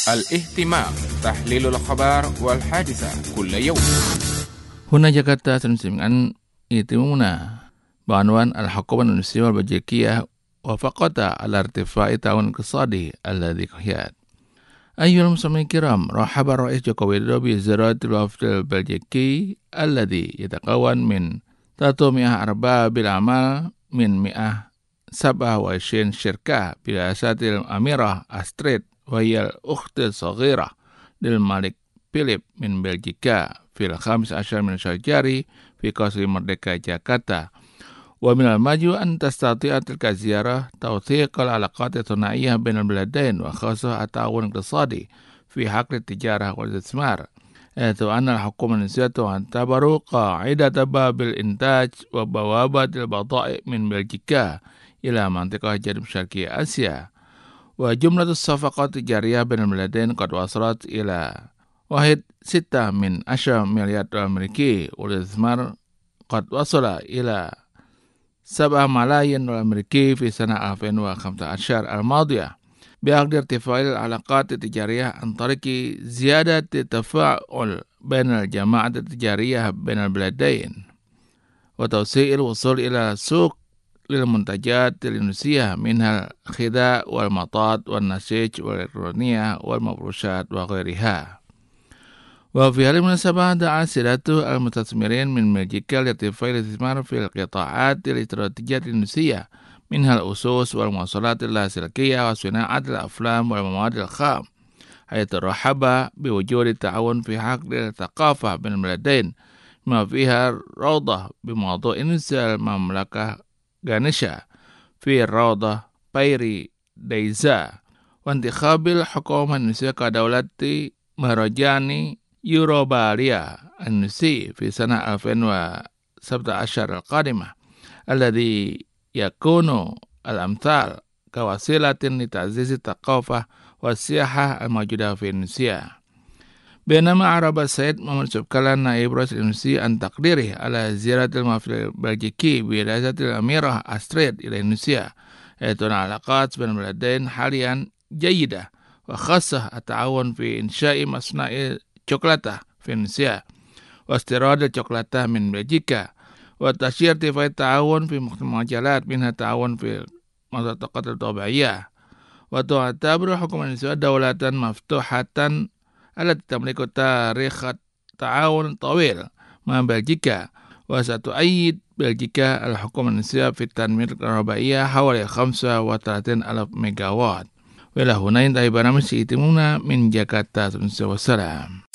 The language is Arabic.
الاهتمام تحليل الأخبار والحادثة كل يوم. هنا جاكرتا سنسمعن اهتمامنا بعنوان الحكومة الإندونيسية والبلجيكية وافقتا على ارتفاع التعاون الاقتصادي الذي قياد. أيها المستمعين الكرام، رحب الرئيس جوكو ويدودو بزيارة الوفد البلجيكي الذي يتكون من 300 أرباب الأعمال من 127 شركة برئاسة الأميرة أستريد، وهي الأخت الصغيرة للملك فيليب من بلجيكا، في 15 من الشهر الجاري في قصر مردeka جاكرتا. ومن المجد أن تستطيع تلك الزيارة توثيق العلاقات الثنائية بين البلدين، وخاصة التعاون الاقتصادي في حقل التجارة والاستثمار، حيث أن الحكومة الإندونيسية تعتبر قاعدة باب الإنتاج وبوابة البضائع من بلجيكا إلى منطقة جنوب شرقي آسيا. وجملة الصفقات التجارية بين البلدين قد وصلت إلى 1.6 مليار دولار أمريكي، والاستثمار قد وصل إلى 7 ملايين دولار أمريكي في سنة 2015 الماضية، بعد ارتفاع العلاقات التجارية عن طريق زيادة التفاعل بين الجماعة التجارية بين البلدين وتوسيع الوصول إلى السوق للمنتجات الإندونيسية، منها الخداع والمطاط والنسيج والإلكترونية والمفروشات وغيرها. وفي هذه المناسبة دعا سيادته المستثمرين من بلجيكا لارتفاع الاستثمار في القطاعات الاستراتيجية الإندونيسية، منها الأسوس والمواصلات اللاسلكية وصناعة الأفلام والمواد الخام، حيث رحب بوجود التعاون في حقل الثقافة بين البلدين، ما فيها روضة بموضوع إندونيسيا المملكة غانيشا في الروضة بايري ديزا، وانتخاب الحكومة الإندونيسية كدولة مهرجان يوروباريا الإندونيسي في سنة 2017 القادمة، الذي يكون الأمثال كوسيلة لتعزيز الثقافة والسياحة الموجودة في إندونيسيا. بينما أعرب السيد محمد شبكلا نائب رئيس الإندونيسي عن تقديره على زيارة الوفد البلجيكي برئاسة الأميرة أستريد إلى إندونيسيا، حيث العلاقات بين البلدين حاليا جيدة، وخاصة التعاون في إنشاء مصنع شوكولاتة في إندونيسيا واستيراد الشوكولاتة من بلجيكا، وتشير ارتفاع التعاون في مختلف المجالات، منها التعاون في المنطقة الطبيعية. وتعتبر الحكومة الإندونيسية دولة مفتوحة التي تملك تاريخ تعاون طويل مع بلجيكا، وستؤيد بلجيكا الحكومة الإندونيسية في التنمية الكهربائية حوالي 35,000 ميجاوات. وإلى هنا ينتهي برنامج اهتمامنا من جاكرتا. والسلام.